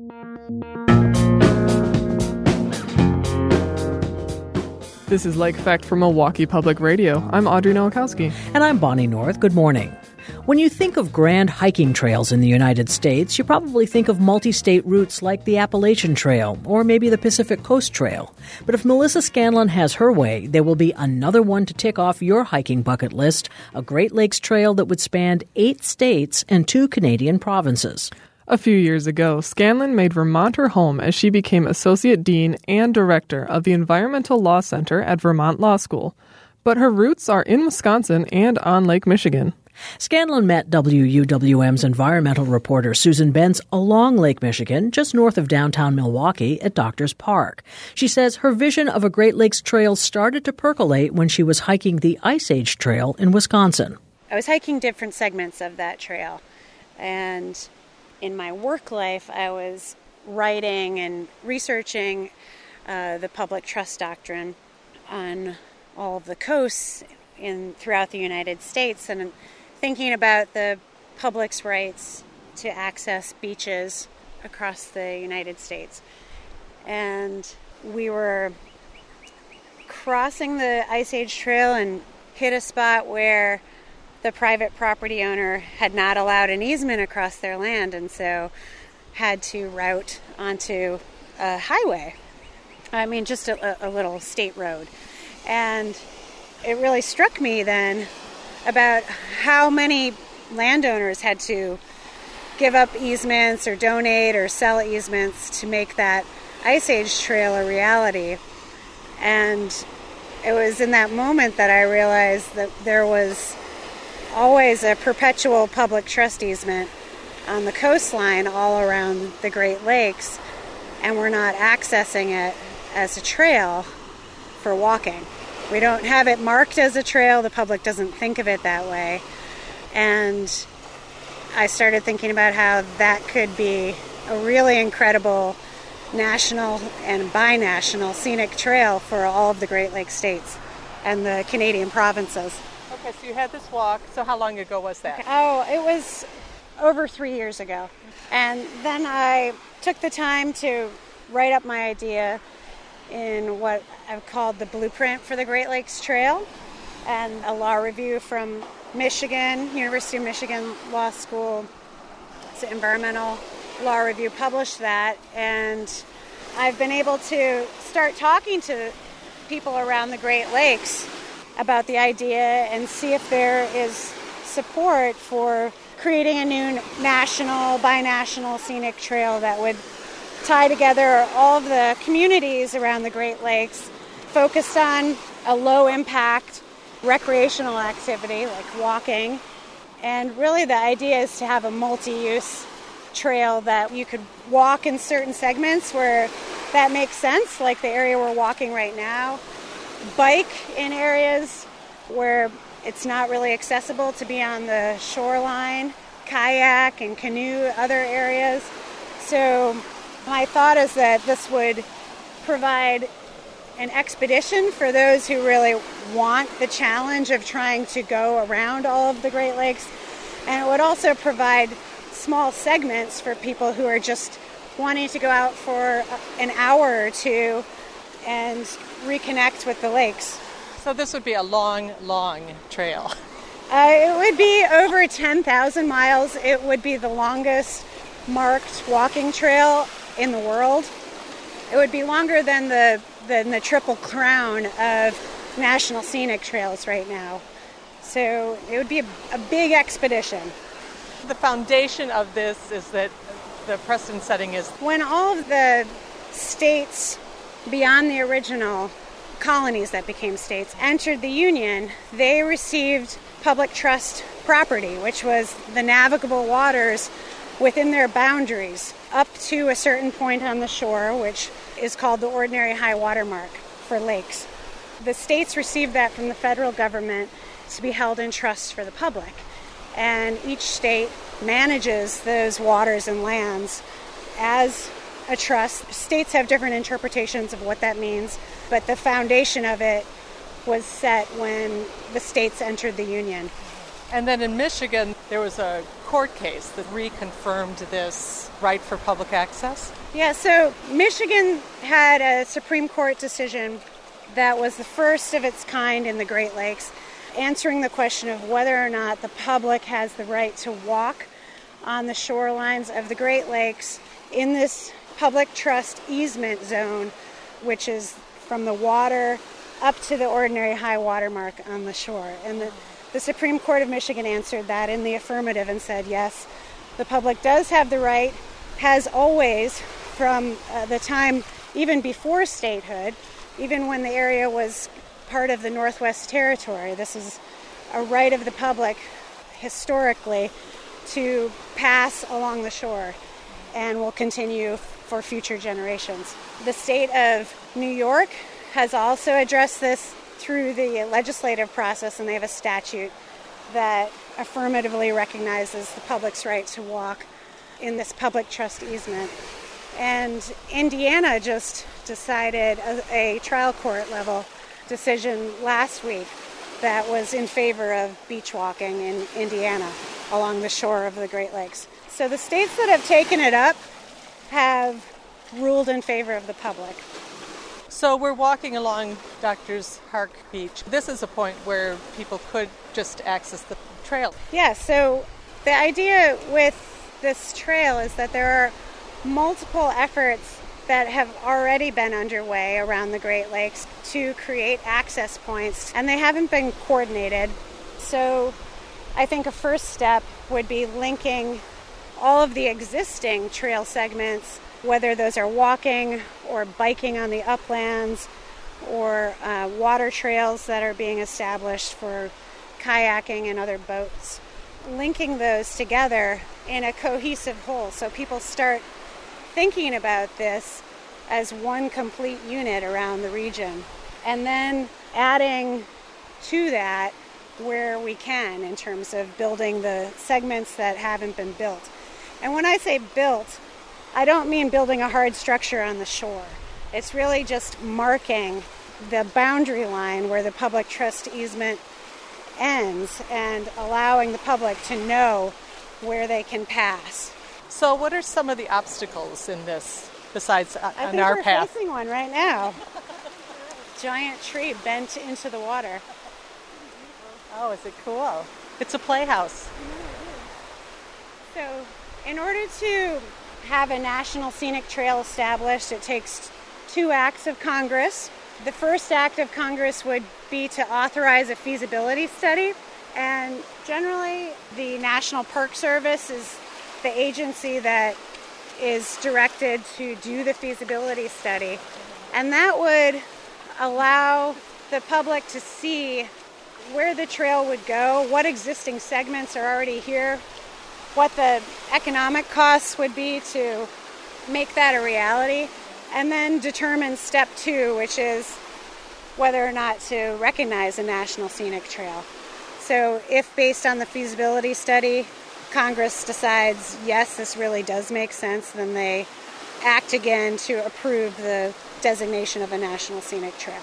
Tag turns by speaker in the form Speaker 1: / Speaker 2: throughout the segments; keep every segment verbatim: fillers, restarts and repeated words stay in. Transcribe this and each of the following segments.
Speaker 1: This is Lake Effect from Milwaukee Public Radio. I'm Audrey Nowakowski.
Speaker 2: And I'm Bonnie North. Good morning. When you think of grand hiking trails in the United States, you probably think of multi-state routes like the Appalachian Trail or maybe the Pacific Coast Trail. But if Melissa Scanlon has her way, there will be another one to tick off your hiking bucket list, a Great Lakes Trail that would span eight states and two Canadian provinces.
Speaker 1: A few years ago, Scanlon made Vermont her home as she became Associate Dean and Director of the Environmental Law Center at Vermont Law School. But her roots are in Wisconsin and on Lake Michigan.
Speaker 2: Scanlon met W U W M's environmental reporter Susan Bentz along Lake Michigan, just north of downtown Milwaukee at Doctors Park. She says her vision of a Great Lakes Trail started to percolate when she was hiking the Ice Age Trail in Wisconsin.
Speaker 3: I was hiking different segments of that trail, and in my work life, I was writing and researching uh, the public trust doctrine on all of the coasts in throughout the United States, and thinking about the public's rights to access beaches across the United States. And we were crossing the Ice Age Trail and hit a spot where the private property owner had not allowed an easement across their land, and so had to route onto a highway. I mean, just a, a little state road. And it really struck me then about how many landowners had to give up easements or donate or sell easements to make that Ice Age Trail a reality. And it was in that moment that I realized that there was always a perpetual public trust easement on the coastline all around the Great Lakes, and we're not accessing it as a trail for walking. We don't have it marked as a trail. The public doesn't think of it that way. And I started thinking about how that could be a really incredible national and binational scenic trail for all of the Great Lakes states and the Canadian provinces.
Speaker 4: Okay, so you had this walk. So how long ago was that?
Speaker 3: Okay. Oh, it was over three years ago. And then I took the time to write up my idea in what I've called the blueprint for the Great Lakes Trail, and a law review from Michigan, University of Michigan Law School, it's an environmental law review, published that, and I've been able to start talking to people around the Great Lakes about the idea and see if there is support for creating a new national, binational scenic trail that would tie together all of the communities around the Great Lakes, focused on a low-impact recreational activity like walking. And really the idea is to have a multi-use trail that you could walk in certain segments where that makes sense, like the area we're walking right now, bike in areas where it's not really accessible to be on the shoreline, kayak and canoe other areas. So my thought is that this would provide an expedition for those who really want the challenge of trying to go around all of the Great Lakes, and it would also provide small segments for people who are just wanting to go out for an hour or two and reconnect with the lakes.
Speaker 4: So this would be a long, long trail.
Speaker 3: Uh, it would be over ten thousand miles. It would be the longest marked walking trail in the world. It would be longer than the than the Triple Crown of National Scenic Trails right now. So it would be a, a big expedition.
Speaker 4: The foundation of this is that the precedent setting is
Speaker 3: when all of the states beyond the original colonies that became states entered the Union, they received public trust property, which was the navigable waters within their boundaries up to a certain point on the shore, which is called the ordinary high water mark for lakes. The states received that from the federal government to be held in trust for the public. And each state manages those waters and lands as a trust. States have different interpretations of what that means, but the foundation of it was set when the states entered the Union.
Speaker 4: And then in Michigan, there was a court case that reconfirmed this right for public access?
Speaker 3: Yeah, so Michigan had a Supreme Court decision that was the first of its kind in the Great Lakes, answering the question of whether or not the public has the right to walk on the shorelines of the Great Lakes in this public trust easement zone, which is from the water up to the ordinary high water mark on the shore. And the, the Supreme Court of Michigan answered that in the affirmative and said, yes, the public does have the right, has always, from uh, the time even before statehood, even when the area was part of the Northwest Territory. This is a right of the public historically to pass along the shore and will continue for future generations. The state of New York has also addressed this through the legislative process, and they have a statute that affirmatively recognizes the public's right to walk in this public trust easement. And Indiana just decided a, a trial court level decision last week that was in favor of beach walking in Indiana along the shore of the Great Lakes. So the states that have taken it up have ruled in favor of the public.
Speaker 4: So we're walking along Doctors Hark Beach. This is a point where people could just access the trail.
Speaker 3: Yeah, so the idea with this trail is that there are multiple efforts that have already been underway around the Great Lakes to create access points, and they haven't been coordinated. So I think a first step would be linking all of the existing trail segments, whether those are walking or biking on the uplands or uh, water trails that are being established for kayaking and other boats, linking those together in a cohesive whole so people start thinking about this as one complete unit around the region, and then adding to that where we can in terms of building the segments that haven't been built. And when I say built, I don't mean building a hard structure on the shore. It's really just marking the boundary line where the public trust easement ends and allowing the public to know where they can pass.
Speaker 4: So what are some of the obstacles in this besides uh,
Speaker 3: I
Speaker 4: on
Speaker 3: think
Speaker 4: our
Speaker 3: we're
Speaker 4: path?
Speaker 3: facing one right now. Giant tree bent into the water.
Speaker 4: Oh, is it cool? It's a playhouse.
Speaker 3: So in order to have a national scenic trail established, it takes two acts of Congress. The first act of Congress would be to authorize a feasibility study, and generally the National Park Service is the agency that is directed to do the feasibility study, and that would allow the public to see where the trail would go, what existing segments are already here, what the economic costs would be to make that a reality, and then determine step two, which is whether or not to recognize a national scenic trail. So if based on the feasibility study, Congress decides, yes, this really does make sense, then they act again to approve the designation of a national scenic trail.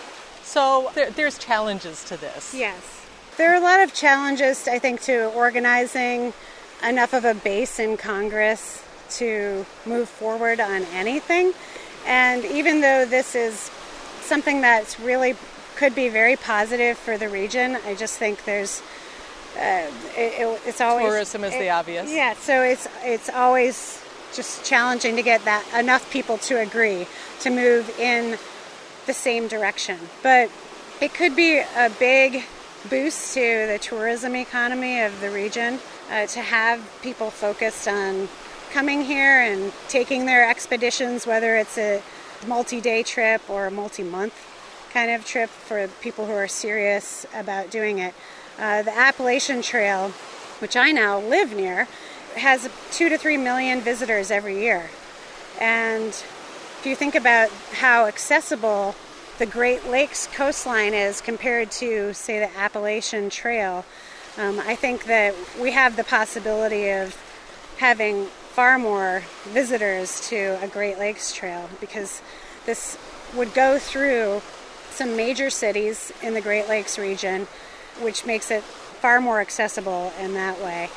Speaker 4: So there, there's challenges to this.
Speaker 3: Yes. There are a lot of challenges, I think, to organizing enough of a base in Congress to move forward on anything. And even though this is something that's really could be very positive for the region, I just think there's uh, it, it, it's always
Speaker 4: tourism is
Speaker 3: it,
Speaker 4: the obvious.
Speaker 3: Yeah, so it's it's always just challenging to get that enough people to agree to move in the same direction. But it could be a big boost to the tourism economy of the region uh, to have people focused on coming here and taking their expeditions, whether it's a multi-day trip or a multi-month kind of trip for people who are serious about doing it. Uh, the Appalachian Trail, which I now live near, has two to three million visitors every year. And if you think about how accessible the Great Lakes coastline is compared to, say, the Appalachian Trail, um, I think that we have the possibility of having far more visitors to a Great Lakes Trail, because this would go through some major cities in the Great Lakes region, which makes it far more accessible in that way.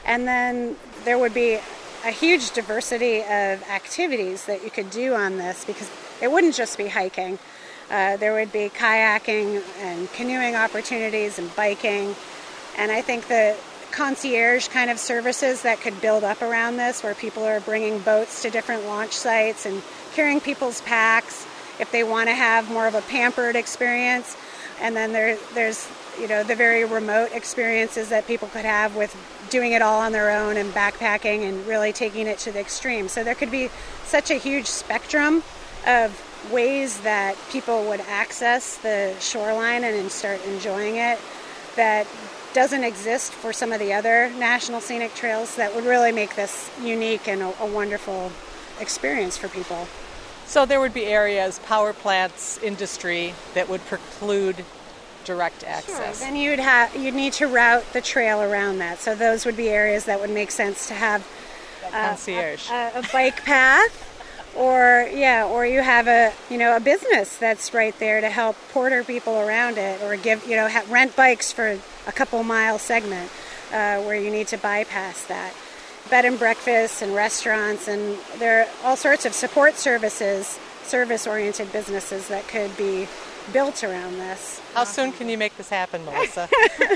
Speaker 3: And then there would be a huge diversity of activities that you could do on this, because it wouldn't just be hiking. Uh, there would be kayaking and canoeing opportunities and biking. And I think the concierge kind of services that could build up around this, where people are bringing boats to different launch sites and carrying people's packs if they want to have more of a pampered experience. And then there, there's, you know, the very remote experiences that people could have with doing it all on their own and backpacking and really taking it to the extreme. So there could be such a huge spectrum of ways that people would access the shoreline and start enjoying it that doesn't exist for some of the other national scenic trails, that would really make this unique and a, a wonderful experience for people.
Speaker 4: So there would be areas, power plants, industry, that would preclude direct access.
Speaker 3: Sure. Then you'd have you'd need to route the trail around that. So those would be areas that would make sense to have
Speaker 4: uh, concierge,
Speaker 3: a, a, a bike path, or yeah, or you have a you know a business that's right there to help porter people around it, or give you know ha- rent bikes for a couple mile segment uh, where you need to bypass that. Bed and breakfasts and restaurants, and there are all sorts of support services, service-oriented businesses that could be built around this.
Speaker 4: How soon can you make this happen, Melissa?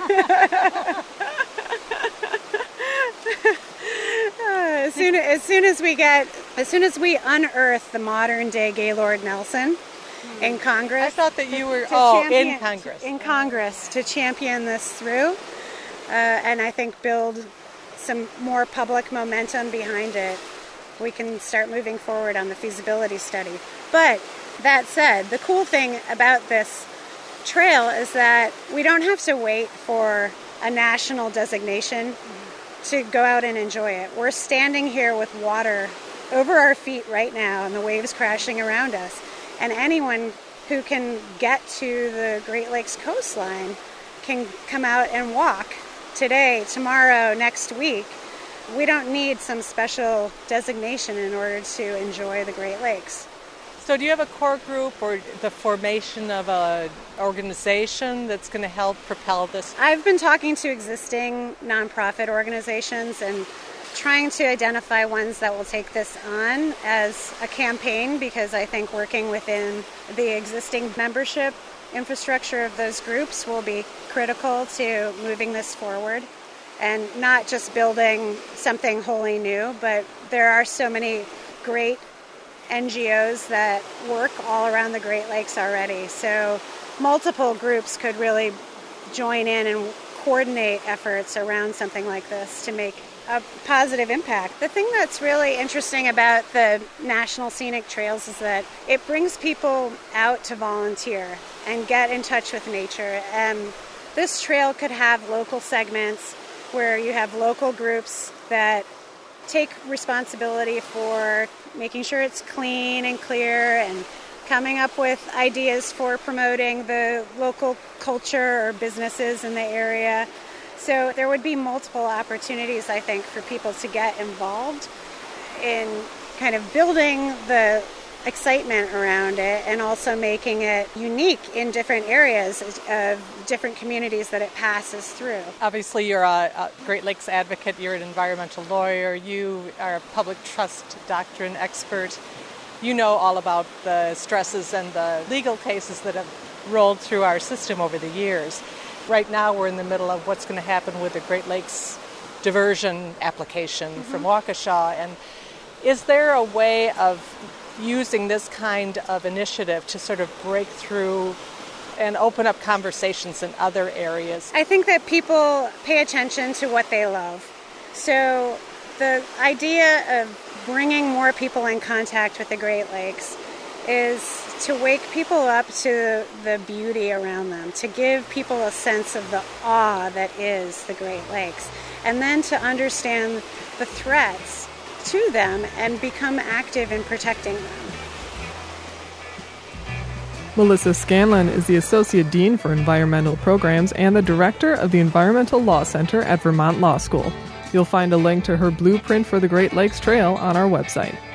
Speaker 3: uh, as soon as soon as we get, as soon as we unearth the modern-day Gaylord Nelson hmm. in Congress.
Speaker 4: I thought that you were oh
Speaker 3: champion,
Speaker 4: in Congress.
Speaker 3: In Congress to champion this through, uh, and I think build some more public momentum behind it. We can start moving forward on the feasibility study. But that said, the cool thing about this trail is that we don't have to wait for a national designation to go out and enjoy it. We're standing here with water over our feet right now and the waves crashing around us. And anyone who can get to the Great Lakes coastline can come out and walk today, tomorrow, next week. We don't need some special designation in order to enjoy the Great Lakes.
Speaker 4: So do you have a core group or the formation of an organization that's going to help propel this?
Speaker 3: I've been talking to existing nonprofit organizations and trying to identify ones that will take this on as a campaign, because I think working within the existing membership infrastructure of those groups will be critical to moving this forward, and not just building something wholly new, but there are so many great N G Os that work all around the Great Lakes already. So multiple groups could really join in and coordinate efforts around something like this to make a positive impact. The thing that's really interesting about the National Scenic Trails is that it brings people out to volunteer and get in touch with nature. And this trail could have local segments where you have local groups that take responsibility for making sure it's clean and clear and coming up with ideas for promoting the local culture or businesses in the area. So there would be multiple opportunities, I think, for people to get involved in kind of building the excitement around it and also making it unique in different areas of different communities that it passes through.
Speaker 4: Obviously, you're a, a Great Lakes advocate, you're an environmental lawyer, you are a public trust doctrine expert. You know all about the stresses and the legal cases that have rolled through our system over the years. Right now, we're in the middle of what's going to happen with the Great Lakes diversion application mm-hmm. from Waukesha. And is there a way of using this kind of initiative to sort of break through and open up conversations in other areas?
Speaker 3: I think that people pay attention to what they love. So the idea of bringing more people in contact with the Great Lakes is to wake people up to the beauty around them, to give people a sense of the awe that is the Great Lakes, and then to understand the threats to them and become active in protecting them.
Speaker 1: Melissa Scanlon is the Associate Dean for Environmental Programs and the Director of the Environmental Law Center at Vermont Law School. You'll find a link to her blueprint for the Great Lakes Trail on our website.